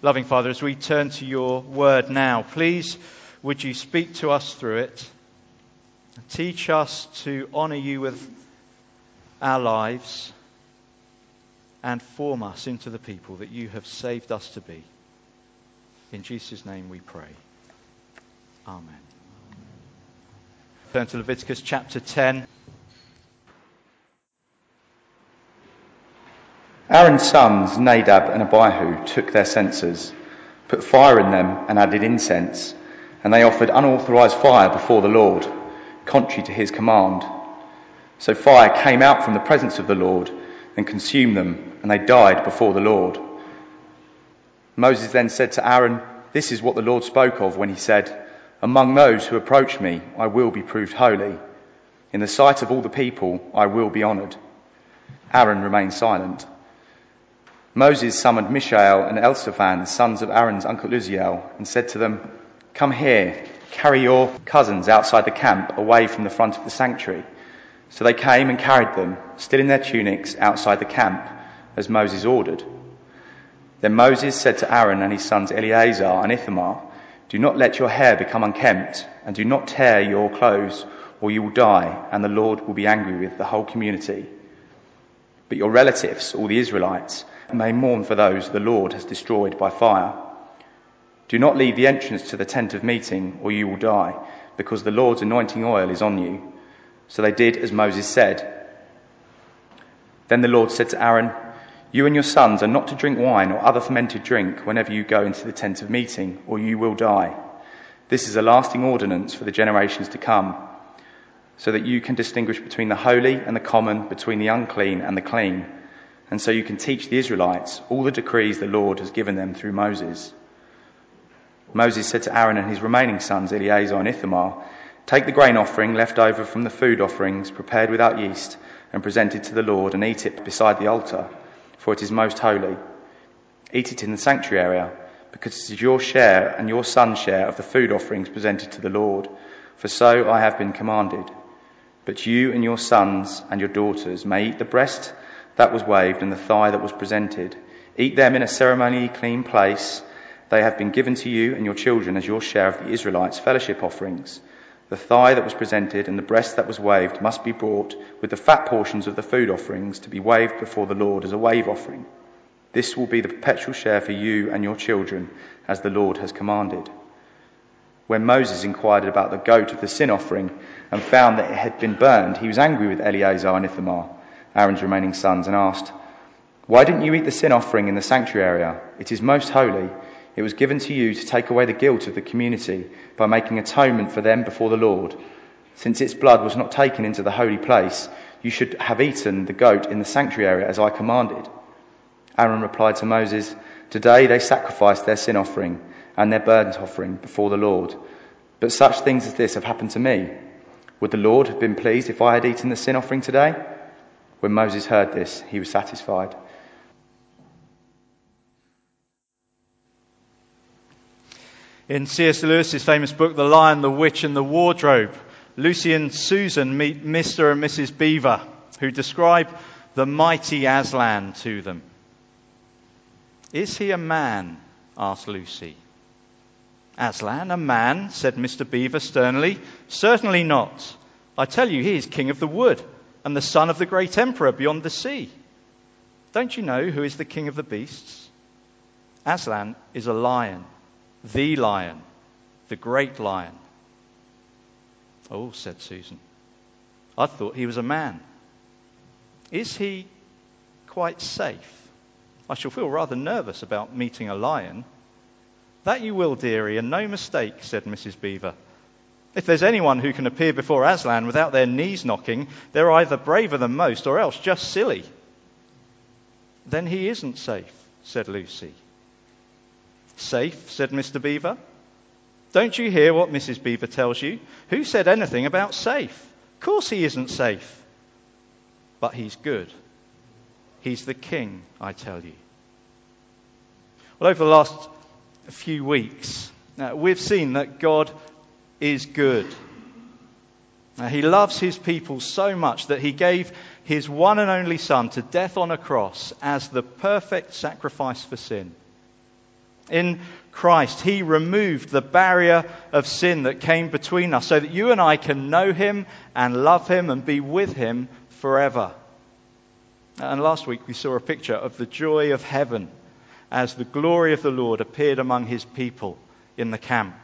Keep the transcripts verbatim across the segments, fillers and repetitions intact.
Loving Father, as we turn to your word now, please would you speak to us through it. Teach us to honour you with our lives and form us into the people that you have saved us to be. In Jesus' name we pray. Amen. Turn to Leviticus chapter ten. Aaron's sons, Nadab and Abihu, took their censers, put fire in them and added incense, and they offered unauthorized fire before the Lord, contrary to his command. So fire came out from the presence of the Lord and consumed them, and they died before the Lord. Moses then said to Aaron, "This is what the Lord spoke of when he said, 'Among those who approach me, I will be proved holy. In the sight of all the people, I will be honoured.'" Aaron remained silent. Moses summoned Mishael and Elzaphan, the sons of Aaron's uncle Uzziel, and said to them, "Come here, carry your cousins outside the camp, away from the front of the sanctuary." So they came and carried them, still in their tunics, outside the camp, as Moses ordered. Then Moses said to Aaron and his sons Eleazar and Ithamar, "Do not let your hair become unkempt, and do not tear your clothes, or you will die, and the Lord will be angry with the whole community. But your relatives, all the Israelites, may mourn for those the Lord has destroyed by fire. Do not leave the entrance to the tent of meeting, or you will die, because the Lord's anointing oil is on you." So they did as Moses said. Then the Lord said to Aaron, "You and your sons are not to drink wine or other fermented drink whenever you go into the tent of meeting, or you will die. This is a lasting ordinance for the generations to come, so that you can distinguish between the holy and the common, between the unclean and the clean, and so you can teach the Israelites all the decrees the Lord has given them through Moses." Moses said to Aaron and his remaining sons, Eleazar and Ithamar, "Take the grain offering left over from the food offerings prepared without yeast and presented to the Lord, and eat it beside the altar, for it is most holy. Eat it in the sanctuary area, because it is your share and your son's share of the food offerings presented to the Lord, for so I have been commanded. But you and your sons and your daughters may eat the breast that was waved and the thigh that was presented. Eat them in a ceremonially clean place. They have been given to you and your children as your share of the Israelites' fellowship offerings. The thigh that was presented and the breast that was waved must be brought with the fat portions of the food offerings to be waved before the Lord as a wave offering. This will be the perpetual share for you and your children, as the Lord has commanded." When Moses inquired about the goat of the sin offering and found that it had been burned, he was angry with Eleazar and Ithamar, Aaron's remaining sons, and asked, "Why didn't you eat the sin offering in the sanctuary area? It is most holy. It was given to you to take away the guilt of the community by making atonement for them before the Lord. Since its blood was not taken into the holy place, you should have eaten the goat in the sanctuary area as I commanded." Aaron replied to Moses, "Today they sacrificed their sin offering and their burnt offering before the Lord. But such things as this have happened to me. Would the Lord have been pleased if I had eaten the sin offering today?" When Moses heard this, he was satisfied. In C S Lewis's famous book, The Lion, the Witch and the Wardrobe, Lucy and Susan meet Mister and Missus Beaver, who describe the mighty Aslan to them. "Is he a man?" asked Lucy. "Aslan, a man?" said Mister Beaver sternly. "Certainly not. I tell you, he is king of the wood and the son of the great emperor beyond the sea. Don't you know who is the king of the beasts? Aslan is a lion. The lion, the great lion." "Oh," said Susan, "I thought he was a man. Is he quite safe? I shall feel rather nervous about meeting a lion." "That you will, dearie, and no mistake," said Missus Beaver. "If there's anyone who can appear before Aslan without their knees knocking, they're either braver than most or else just silly." "Then he isn't safe," said Lucy. "Safe?" said Mister Beaver. "Don't you hear what Missus Beaver tells you? Who said anything about safe? Of course he isn't safe. But he's good. He's the king, I tell you." Well, over the last few weeks, uh, we've seen that God is good. Uh, he loves his people so much that he gave his one and only son to death on a cross as the perfect sacrifice for sin. In Christ, he removed the barrier of sin that came between us so that you and I can know him and love him and be with him forever. And last week we saw a picture of the joy of heaven as the glory of the Lord appeared among his people in the camp.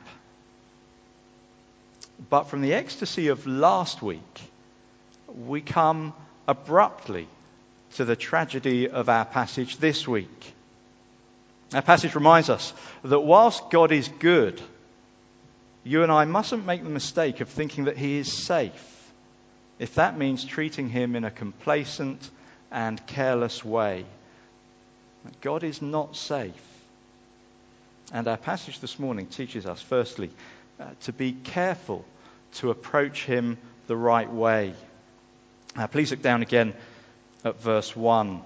But from the ecstasy of last week, we come abruptly to the tragedy of our passage this week. Our passage reminds us that whilst God is good, you and I mustn't make the mistake of thinking that he is safe, if that means treating him in a complacent and careless way. God is not safe. And our passage this morning teaches us, firstly, uh, to be careful to approach him the right way. Uh, please look down again at verse one.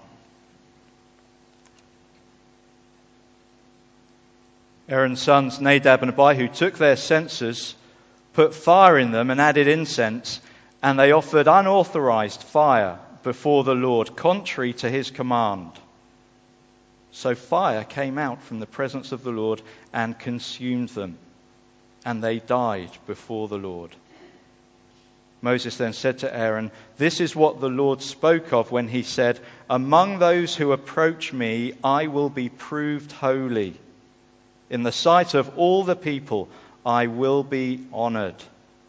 Aaron's sons Nadab and Abihu took their censers, put fire in them and added incense, and they offered unauthorized fire before the Lord, contrary to his command. So fire came out from the presence of the Lord and consumed them, and they died before the Lord. Moses then said to Aaron, "This is what the Lord spoke of when he said, 'Among those who approach me, I will be proved holy. In the sight of all the people, I will be honored.'"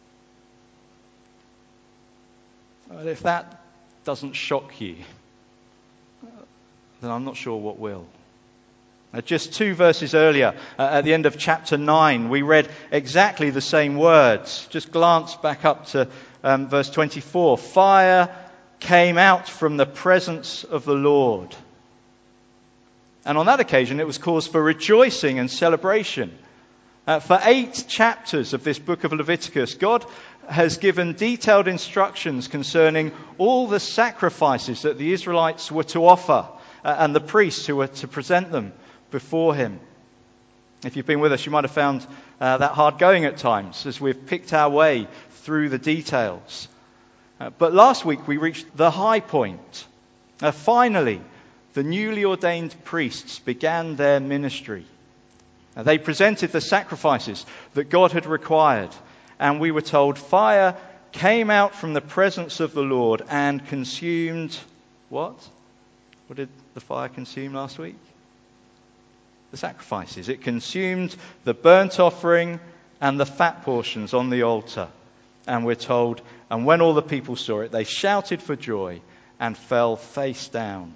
If that doesn't shock you, then I'm not sure what will. Just two verses earlier, uh, at the end of chapter nine, we read exactly the same words. Just glance back up to um, verse twenty-four. Fire came out from the presence of the Lord. And on that occasion, it was cause for rejoicing and celebration. Uh, for eight chapters of this book of Leviticus, God has given detailed instructions concerning all the sacrifices that the Israelites were to offer uh, and the priests who were to present them before him. If you've been with us, you might have found uh, that hard going at times as we've picked our way through the details. Uh, but last week we reached the high point. Uh, finally, the newly ordained priests began their ministry. Uh, they presented the sacrifices that God had required, and we were told fire came out from the presence of the Lord and consumed what? What did the fire consume last week? The sacrifices. It consumed the burnt offering and the fat portions on the altar. And we're told, and when all the people saw it, they shouted for joy and fell face down.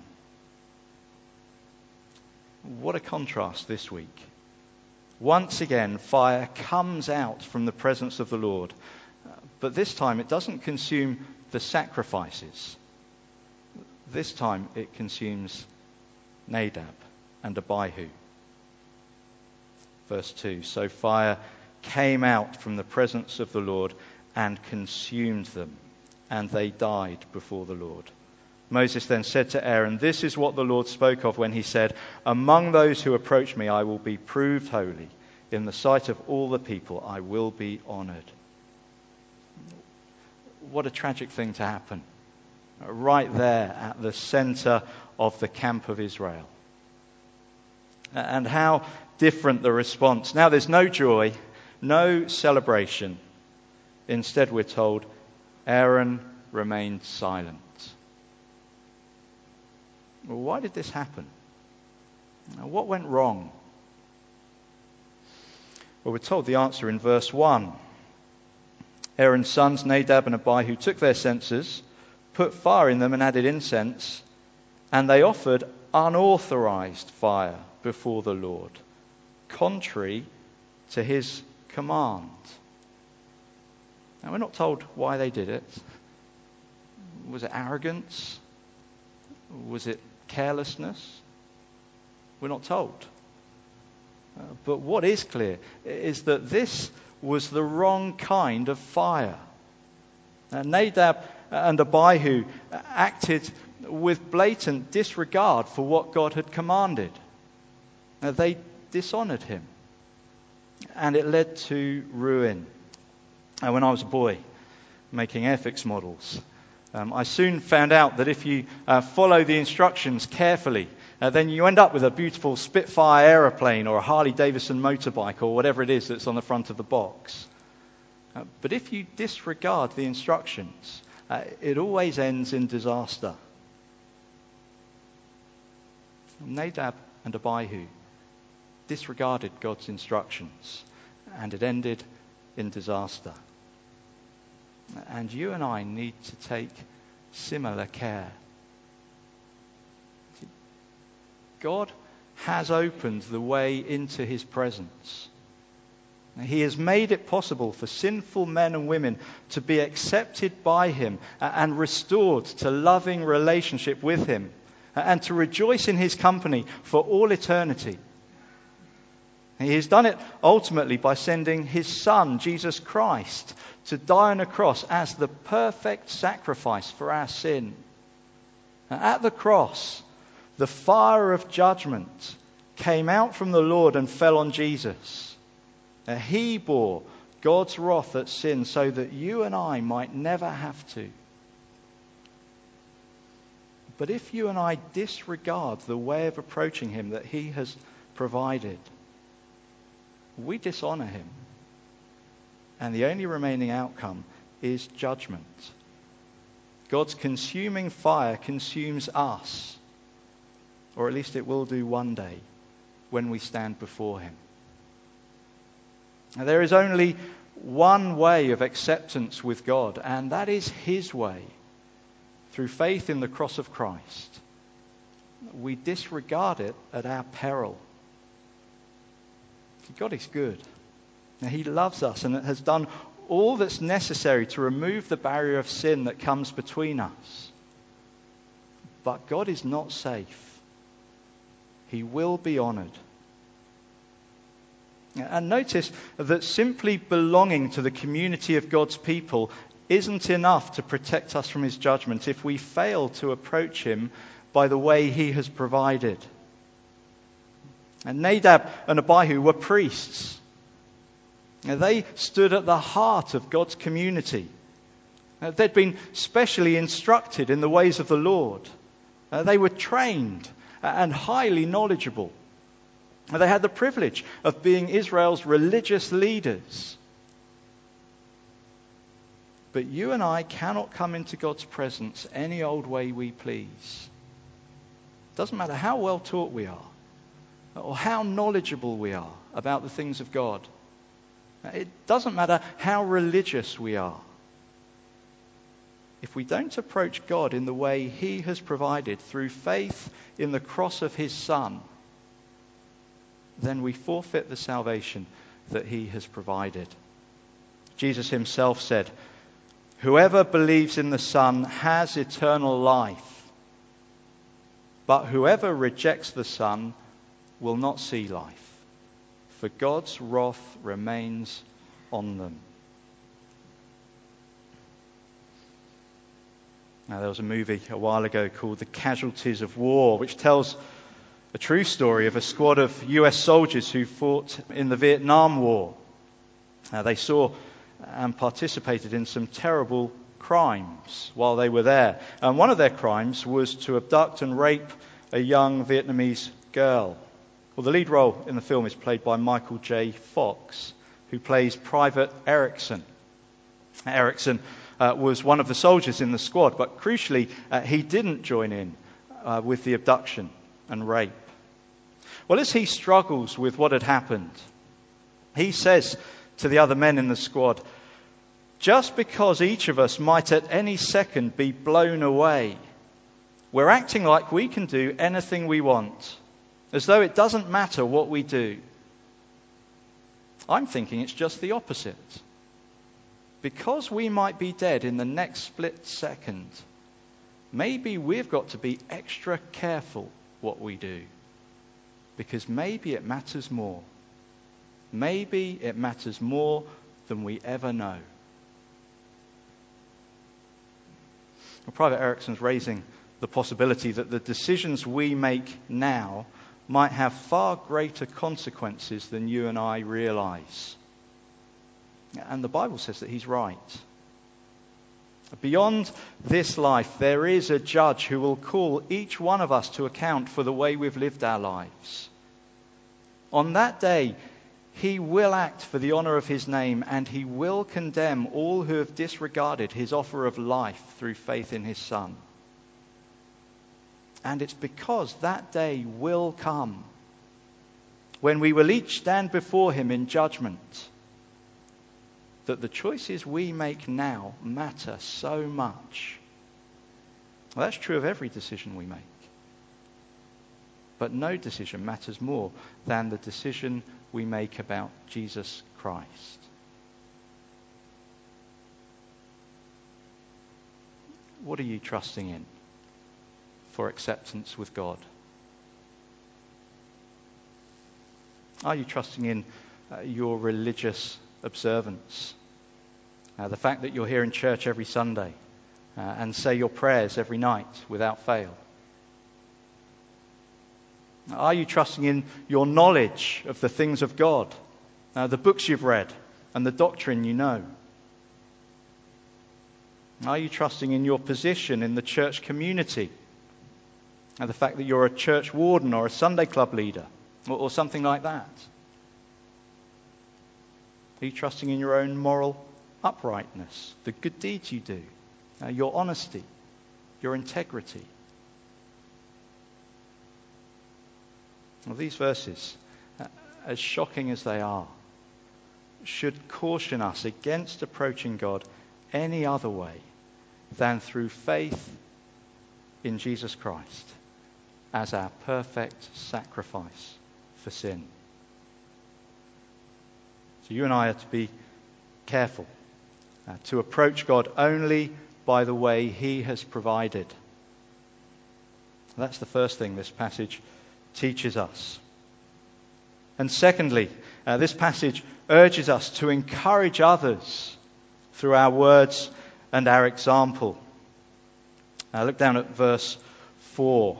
What a contrast this week. Once again, fire comes out from the presence of the Lord. But this time it doesn't consume the sacrifices. This time it consumes Nadab and Abihu. Verse two, so fire came out from the presence of the Lord and consumed them, and they died before the Lord. Moses then said to Aaron, "This is what the Lord spoke of when he said, 'Among those who approach me, I will be proved holy. In the sight of all the people, I will be honored.'" What a tragic thing to happen. Right there at the center of the camp of Israel. And how different the response. Now there's no joy, no celebration. Instead, we're told, Aaron remained silent. Well, why did this happen? What went wrong? Well, we're told the answer in verse one. Aaron's sons, Nadab and Abihu, took their censers, put fire in them and added incense, and they offered unauthorized fire before the Lord, contrary to his command. Now, we're not told why they did it. Was it arrogance? Was it carelessness? We're not told. Uh, but what is clear is that this was the wrong kind of fire. Uh, Nadab and Abihu acted with blatant disregard for what God had commanded. Uh, they dishonored him, and it led to ruin. Uh, when I was a boy making Airfix models, um, I soon found out that if you uh, follow the instructions carefully, uh, then you end up with a beautiful Spitfire aeroplane or a Harley Davidson motorbike or whatever it is that's on the front of the box. Uh, but if you disregard the instructions, uh, it always ends in disaster. Nadab and Abihu disregarded God's instructions, and it ended in disaster. And you and I need to take similar care. God has opened the way into his presence. He has made it possible for sinful men and women to be accepted by him and restored to loving relationship with him, and to rejoice in his company for all eternity. He has done it ultimately by sending his Son, Jesus Christ, to die on a cross as the perfect sacrifice for our sin. At the cross, the fire of judgment came out from the Lord and fell on Jesus. He bore God's wrath at sin so that you and I might never have to. But if you and I disregard the way of approaching him that he has provided, we dishonor him. And the only remaining outcome is judgment. God's consuming fire consumes us, or at least it will do one day when we stand before him. Now, there is only one way of acceptance with God, and that is his way, through faith in the cross of Christ. We disregard it at our peril. God is good. Now, he loves us and has done all that's necessary to remove the barrier of sin that comes between us. But God is not safe. He will be honored. And notice that simply belonging to the community of God's people isn't enough to protect us from his judgment if we fail to approach him by the way he has provided. And Nadab and Abihu were priests. Now, they stood at the heart of God's community. Now, they'd been specially instructed in the ways of the Lord. Uh, they were trained and highly knowledgeable. And they had the privilege of being Israel's religious leaders. But you and I cannot come into God's presence any old way we please. Doesn't matter how well taught we are, or how knowledgeable we are about the things of God. It doesn't matter how religious we are. If we don't approach God in the way he has provided through faith in the cross of his Son, then we forfeit the salvation that he has provided. Jesus himself said, "Whoever believes in the Son has eternal life, but whoever rejects the Son will not see life, for God's wrath remains on them." Now, there was a movie a while ago called The Casualties of War, which tells a true story of a squad of U S soldiers who fought in the Vietnam War. Now, they saw and participated in some terrible crimes while they were there. And one of their crimes was to abduct and rape a young Vietnamese girl. Well, the lead role in the film is played by Michael J. Fox, who plays Private Erickson. Erickson uh, was one of the soldiers in the squad, but crucially, uh, he didn't join in uh, with the abduction and rape. Well, as he struggles with what had happened, he says to the other men in the squad, "Just because each of us might at any second be blown away, we're acting like we can do anything we want, as though it doesn't matter what we do. I'm thinking it's just the opposite. Because we might be dead in the next split second, maybe we've got to be extra careful what we do, because maybe it matters more. Maybe it matters more than we ever know." Well, Private Erickson's raising the possibility that the decisions we make now might have far greater consequences than you and I realize. And the Bible says that he's right. Beyond this life, there is a judge who will call each one of us to account for the way we've lived our lives. On that day, he will act for the honor of his name, and he will condemn all who have disregarded his offer of life through faith in his Son. And it's because that day will come when we will each stand before him in judgment that the choices we make now matter so much. Well, that's true of every decision we make. But no decision matters more than the decision we make about Jesus Christ. What are you trusting in for acceptance with God? Are you trusting in uh, your religious observance? Uh, the fact that you're here in church every Sunday uh, and say your prayers every night without fail? Are you trusting in your knowledge of the things of God, uh, the books you've read and the doctrine you know? Are you trusting in your position in the church community, and the fact that you're a church warden or a Sunday club leader or, or something like that? Are you trusting in your own moral uprightness, the good deeds you do, uh, your honesty, your integrity? Well, these verses, uh, as shocking as they are, should caution us against approaching God any other way than through faith in Jesus Christ as our perfect sacrifice for sin. So you and I are to be careful uh, to approach God only by the way he has provided. That's the first thing this passage teaches us. And secondly, uh, this passage urges us to encourage others through our words and our example. Now look down at verse four.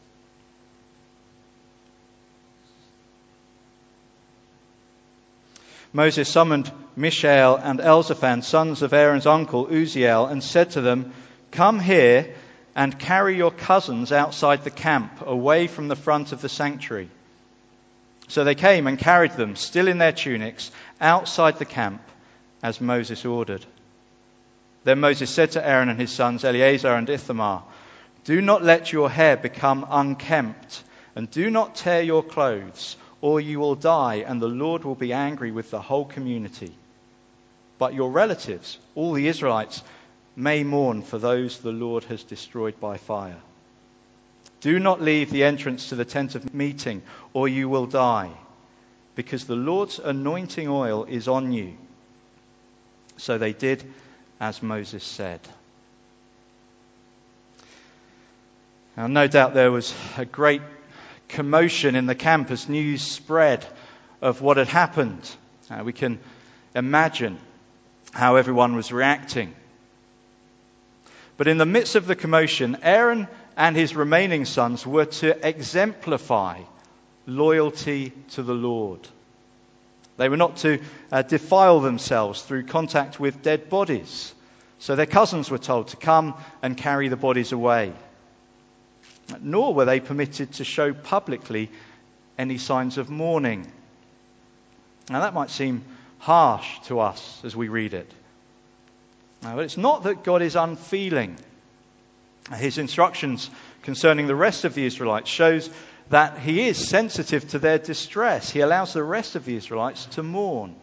Moses summoned Mishael and Elzaphan, sons of Aaron's uncle Uzziel, and said to them, "Come here and carry your cousins outside the camp, away from the front of the sanctuary." So they came and carried them, still in their tunics, outside the camp, as Moses ordered. Then Moses said to Aaron and his sons, Eleazar and Ithamar, "Do not let your hair become unkempt, and do not tear your clothes, or you will die, and the Lord will be angry with the whole community. But your relatives, all the Israelites, may mourn for those the Lord has destroyed by fire. Do not leave the entrance to the tent of meeting, or you will die, because the Lord's anointing oil is on you." So they did as Moses said. Now, no doubt there was a great commotion in the camp as news spread of what had happened. Uh, we can imagine how everyone was reacting. But in the midst of the commotion, Aaron and his remaining sons were to exemplify loyalty to the Lord. They were not to uh, defile themselves through contact with dead bodies. So their cousins were told to come and carry the bodies away. Nor were they permitted to show publicly any signs of mourning. Now that might seem harsh to us as we read it. Now, but it's not that God is unfeeling. His instructions concerning the rest of the Israelites shows that he is sensitive to their distress. He allows the rest of the Israelites to mourn.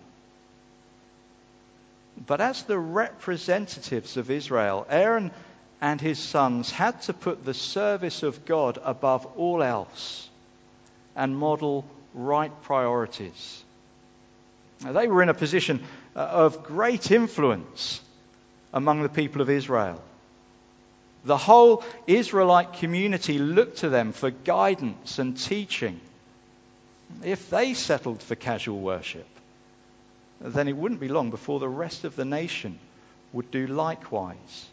But as the representatives of Israel, Aaron and his sons had to put the service of God above all else and model right priorities. Now, they were in a position of great influence among the people of Israel. The whole Israelite community looked to them for guidance and teaching. If they settled for casual worship, then it wouldn't be long before the rest of the nation would do likewise.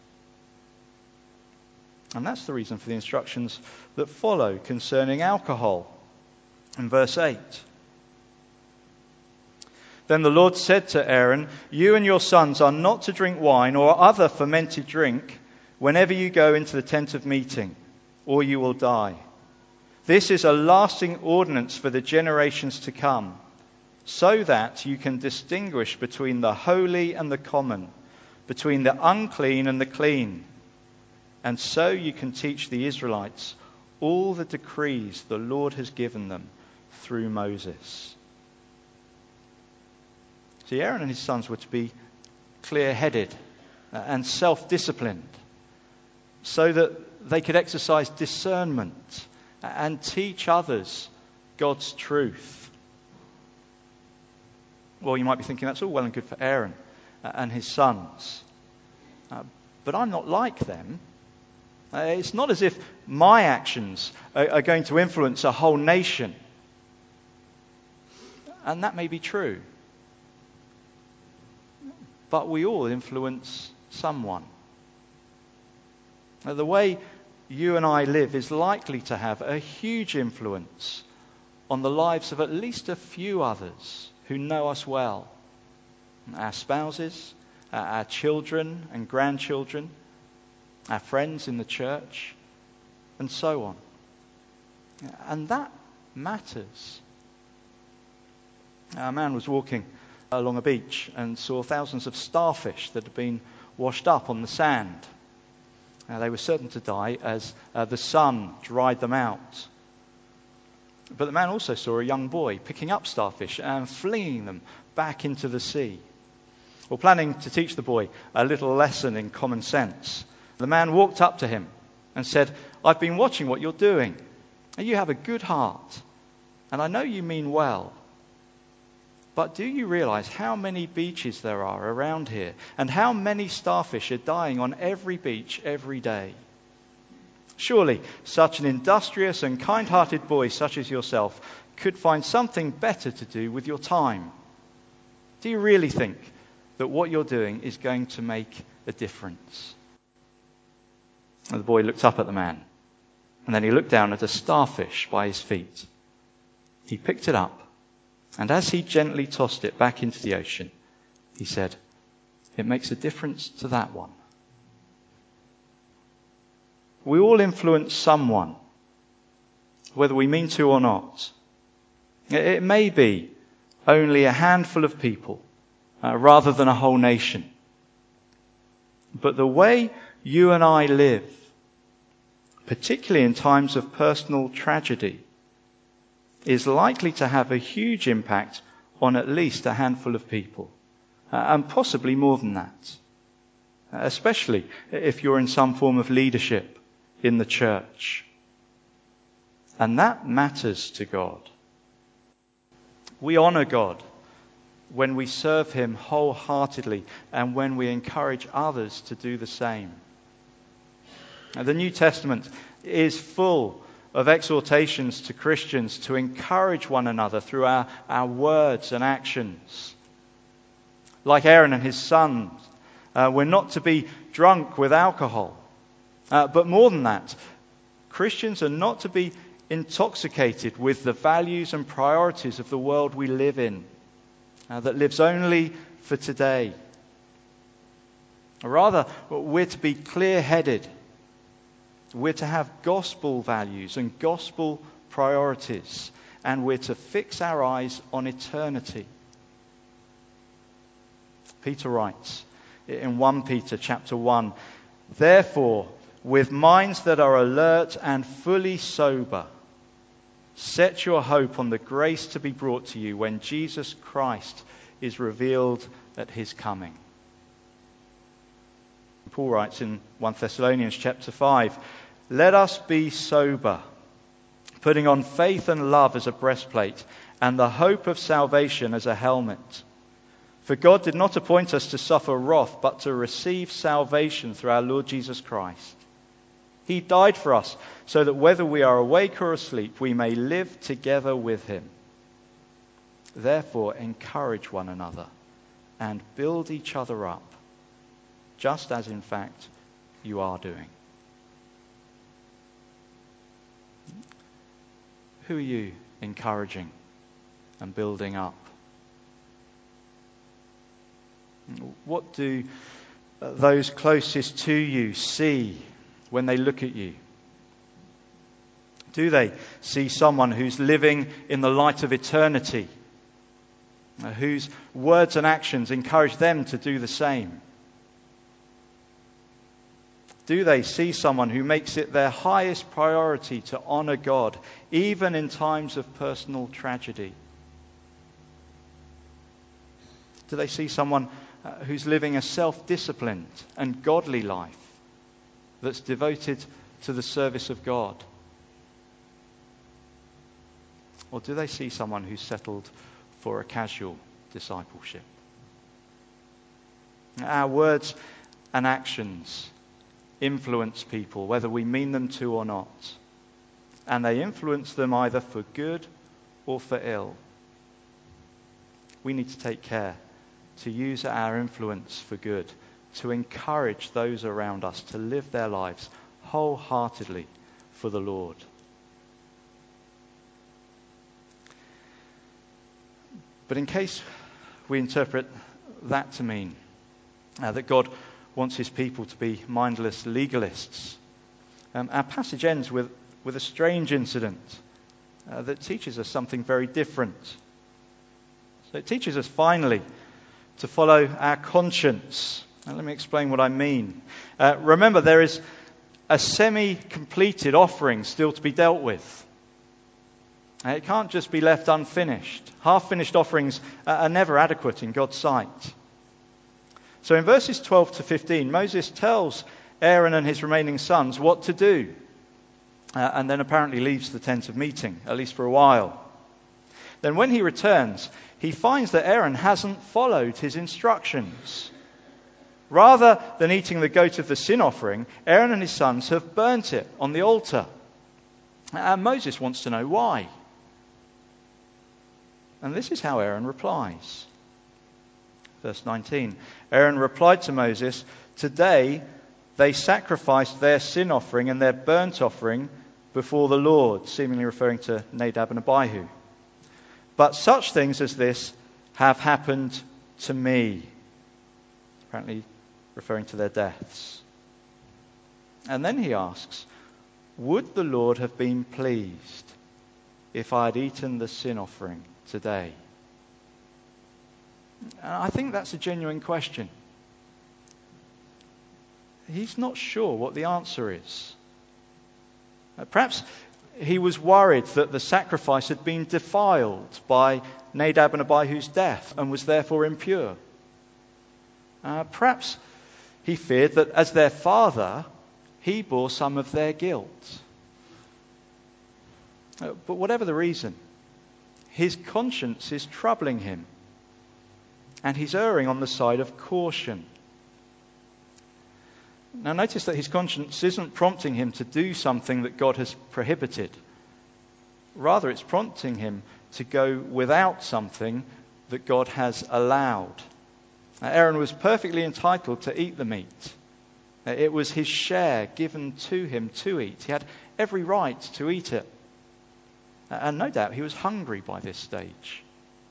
And that's the reason for the instructions that follow concerning alcohol in verse eight. Then the Lord said to Aaron, "You and your sons are not to drink wine or other fermented drink whenever you go into the tent of meeting, or you will die. This is a lasting ordinance for the generations to come, so that you can distinguish between the holy and the common, between the unclean and the clean. And so you can teach the Israelites all the decrees the Lord has given them through Moses." See, Aaron and his sons were to be clear-headed and self-disciplined so that they could exercise discernment and teach others God's truth. Well, you might be thinking that's all well and good for Aaron and his sons. Uh, but I'm not like them. Uh, it's not as if my actions are, are going to influence a whole nation. And that may be true. But we all influence someone. Now, the way you and I live is likely to have a huge influence on the lives of at least a few others who know us well. Our spouses, our children and grandchildren, our friends in the church, and so on. And that matters. A man was walking along a beach and saw thousands of starfish that had been washed up on the sand. Uh, they were certain to die as uh, the sun dried them out. But the man also saw a young boy picking up starfish and flinging them back into the sea. Well, planning to teach the boy a little lesson in common sense, the man walked up to him and said, "I've been watching what you're doing. You have a good heart, and I know you mean well. But do you realize how many beaches there are around here and how many starfish are dying on every beach every day? Surely such an industrious and kind-hearted boy such as yourself could find something better to do with your time. Do you really think that what you're doing is going to make a difference?" And the boy looked up at the man, and then he looked down at a starfish by his feet. He picked it up, and as he gently tossed it back into the ocean, he said, "It makes a difference to that one." We all influence someone, whether we mean to or not. It may be only a handful of people, uh, rather than a whole nation. But the way you and I live, particularly in times of personal tragedy, is likely to have a huge impact on at least a handful of people, uh, and possibly more than that, uh, especially if you're in some form of leadership in the church. And that matters to God. We honor God when we serve him wholeheartedly and when we encourage others to do the same. Now, the New Testament is full of exhortations to Christians to encourage one another through our, our words and actions. Like Aaron and his sons, uh, we're not to be drunk with alcohol. Uh, but more than that, Christians are not to be intoxicated with the values and priorities of the world we live in, uh, that lives only for today. Rather, we're to be clear-headed. We're to have gospel values and gospel priorities, and we're to fix our eyes on eternity. Peter writes in First Peter chapter one, "Therefore, with minds that are alert and fully sober, set your hope on the grace to be brought to you when Jesus Christ is revealed at his coming." Paul writes in First Thessalonians chapter five, "Let us be sober, putting on faith and love as a breastplate, and the hope of salvation as a helmet. For God did not appoint us to suffer wrath, but to receive salvation through our Lord Jesus Christ. He died for us, so that whether we are awake or asleep, we may live together with him. Therefore, encourage one another and build each other up, just as in fact you are doing." Who are you encouraging and building up? What do those closest to you see when they look at you? Do they see someone who's living in the light of eternity, whose words and actions encourage them to do the same? Do they see someone who makes it their highest priority to honour God, even in times of personal tragedy? Do they see someone uh, who's living a self-disciplined and godly life that's devoted to the service of God? Or do they see someone who's settled for a casual discipleship? Our words and actions influence people, whether we mean them to or not. And they influence them either for good or for ill. We need to take care to use our influence for good, to encourage those around us to live their lives wholeheartedly for the Lord. But in case we interpret that to mean uh, that God wants his people to be mindless legalists, um, our passage ends with, with a strange incident uh, that teaches us something very different. So it teaches us finally to follow our conscience. Now, let me explain what I mean. Uh, remember, there is a semi-completed offering still to be dealt with. Uh, it can't just be left unfinished. Half-finished offerings uh, are never adequate in God's sight. So in verses twelve to fifteen, Moses tells Aaron and his remaining sons what to do, uh, and then apparently leaves the tent of meeting, at least for a while. Then when he returns, he finds that Aaron hasn't followed his instructions. Rather than eating the goat of the sin offering, Aaron and his sons have burnt it on the altar. And Moses wants to know why. And this is how Aaron replies. Verse nineteen, Aaron replied to Moses, "Today they sacrificed their sin offering and their burnt offering before the Lord," seemingly referring to Nadab and Abihu. "But such things as this have happened to me," apparently referring to their deaths. And then he asks, "Would the Lord have been pleased if I had eaten the sin offering today?" And I think that's a genuine question. He's not sure what the answer is. Perhaps he was worried that the sacrifice had been defiled by Nadab and Abihu's death and was therefore impure. Uh, perhaps he feared that as their father, he bore some of their guilt. Uh, but whatever the reason, his conscience is troubling him, and he's erring on the side of caution. Now notice that his conscience isn't prompting him to do something that God has prohibited. Rather, it's prompting him to go without something that God has allowed. Now, Aaron was perfectly entitled to eat the meat. It was his share given to him to eat. He had every right to eat it. And no doubt he was hungry by this stage.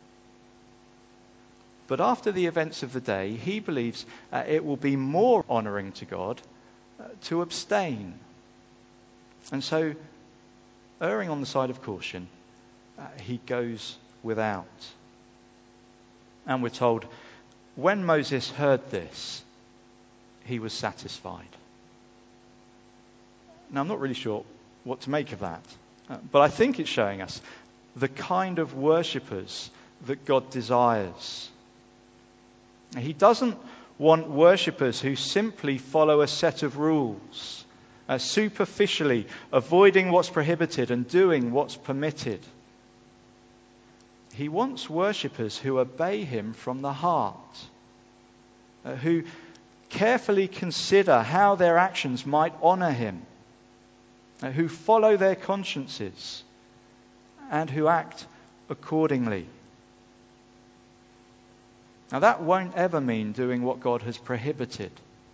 But after the events of the day, he believes uh, it will be more honouring to God uh, to abstain. And so, erring on the side of caution, uh, he goes without. And we're told, when Moses heard this, he was satisfied. Now, I'm not really sure what to make of that, uh, but I think it's showing us the kind of worshippers that God desires. He doesn't want worshippers who simply follow a set of rules, uh, superficially avoiding what's prohibited and doing what's permitted. He wants worshippers who obey him from the heart, uh, who carefully consider how their actions might honour him, uh, who follow their consciences, and who act accordingly. Now that won't ever mean doing what God has prohibited.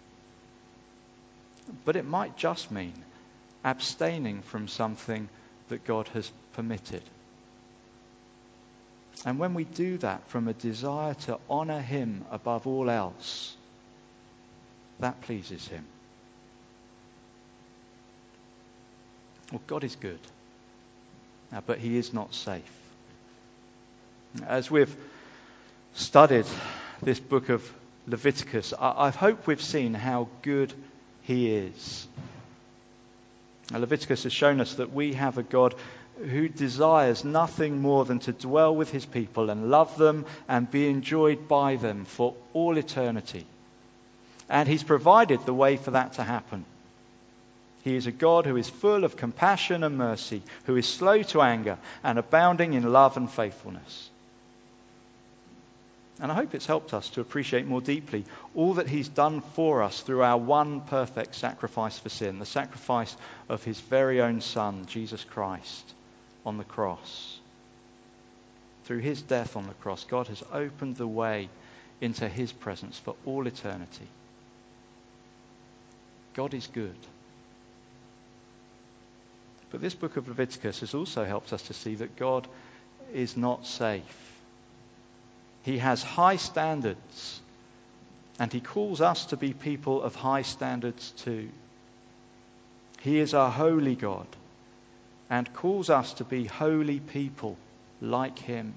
But it might just mean abstaining from something that God has permitted. And when we do that from a desire to honour him above all else, that pleases him. Well, God is good, but he is not safe. As we've studied this book of Leviticus, I, I hope we've seen how good he is. Now, Leviticus has shown us that we have a God who desires nothing more than to dwell with his people and love them and be enjoyed by them for all eternity. And he's provided the way for that to happen. He is a God who is full of compassion and mercy, who is slow to anger and abounding in love and faithfulness. And I hope it's helped us to appreciate more deeply all that he's done for us through our one perfect sacrifice for sin, the sacrifice of his very own Son, Jesus Christ, on the cross. Through his death on the cross, God has opened the way into his presence for all eternity. God is good. But this book of Leviticus has also helped us to see that God is not safe. He has high standards, and he calls us to be people of high standards too. He is our holy God and calls us to be holy people like him.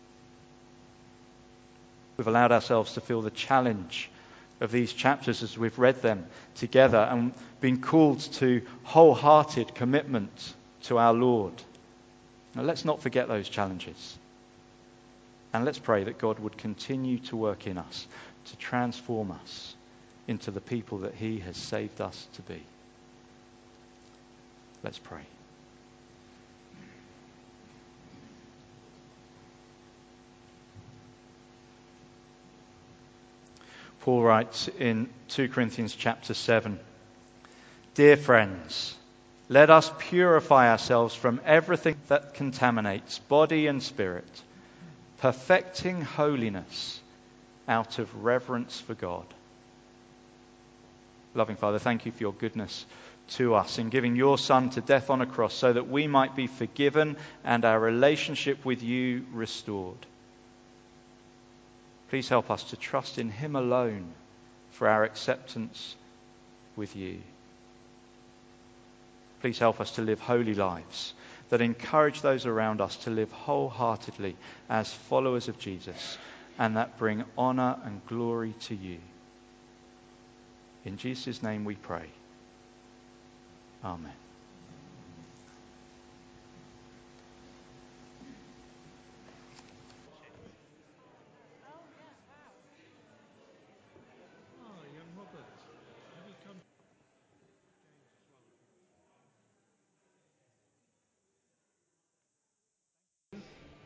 We've allowed ourselves to feel the challenge of these chapters as we've read them together and been called to wholehearted commitment to our Lord. Now, let's not forget those challenges. And let's pray that God would continue to work in us, to transform us into the people that he has saved us to be. Let's pray. Paul writes in two Corinthians chapter seven, "Dear friends, let us purify ourselves from everything that contaminates body and spirit, perfecting holiness out of reverence for God." Loving Father, thank you for your goodness to us in giving your Son to death on a cross so that we might be forgiven and our relationship with you restored. Please help us to trust in him alone for our acceptance with you. Please help us to live holy lives that encourage those around us to live wholeheartedly as followers of Jesus and that bring honor and glory to you. In Jesus' name we pray. Amen.